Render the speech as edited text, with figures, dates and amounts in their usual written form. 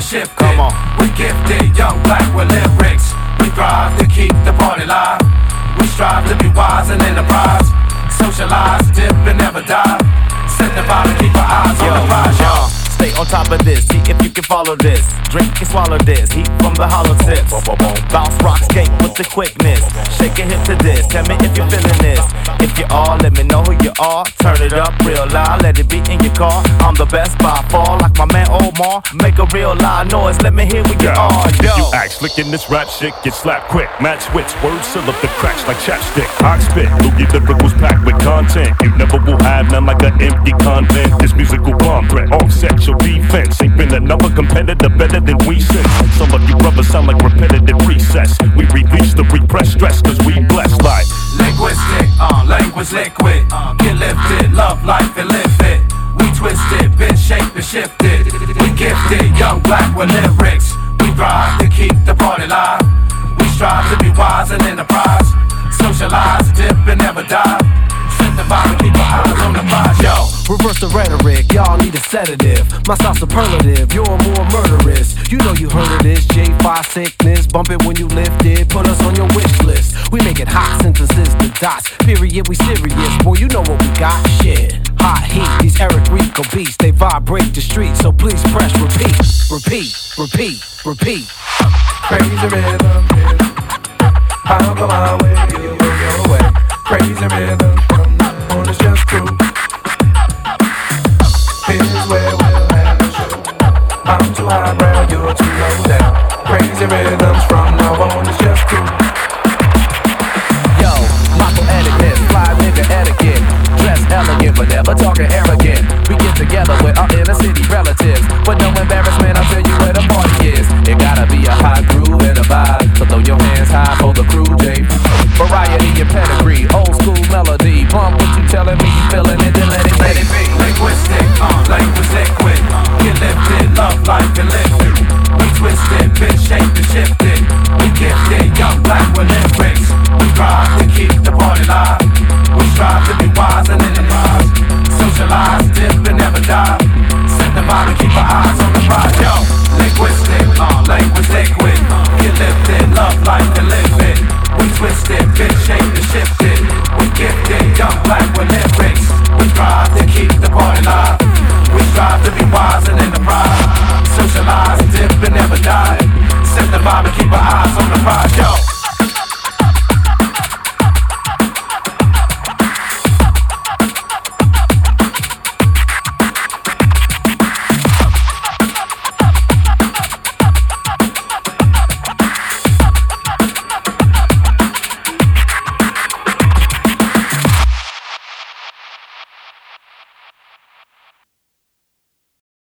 shifted. Come on. We gifted, young black with lyrics. We thrive to keep the party live. We strive to be wise and enterprise. Socialize, dip and never die. Set the bottle, keep our eyes on the prize, y'all. Stay on top of this, see if you can follow this. Drink and swallow this, heat from the hollow tips. Bounce, rock, skate with the quickness. Shake a hip to this, tell me if you're feeling this. If you are, let me know who you are. Turn it up real loud, let it be in your car. I'm the best by far, like my man Omar. Make a real loud noise, let me hear where you are. Yo. You act slick in this rap shit, get slapped quick. Match wits, words seal up the cracks like chapstick. I spit, loogie lyricals packed with content. You never will have none like an empty convent. This musical bomb threat, offset your defense. Ain't been another competitor better than we since. Some of you brothers sound like repetitive recess. We release the repressed stress cause we blessed like linguistic, language liquid. Get lifted, love life and live it. We twisted, been shaped and shifted. We gifted, young black with lyrics. We thrive to keep the party live. We strive to be wise and enterprise. Socialize, dip and never die. Set the bottle, keep our eyes on the prize, yo. Reverse the rhetoric, y'all need a sedative. My style superlative, you're more murderous. You know you heard of this, J5 sickness. Bump it when you lift it, put us on your wish list. We make it hot, synthesis the dots. Period, we serious, boy, you know what we got. Shit, hot heat, these Eric Rico beats. They vibrate the streets, so please press repeat. Repeat, repeat, repeat. Crazy rhythm, how come my way, you go your way. Crazy rhythm, on it's just true. Here's where we'll have a show. I'm too highbrow, you're too low down. Crazy rhythms from now on, it's just true. Yo, Mako etiquette, fly nigga etiquette. Dress elegant, but never talking arrogant. We get together with our inner city relatives, but no embarrassment until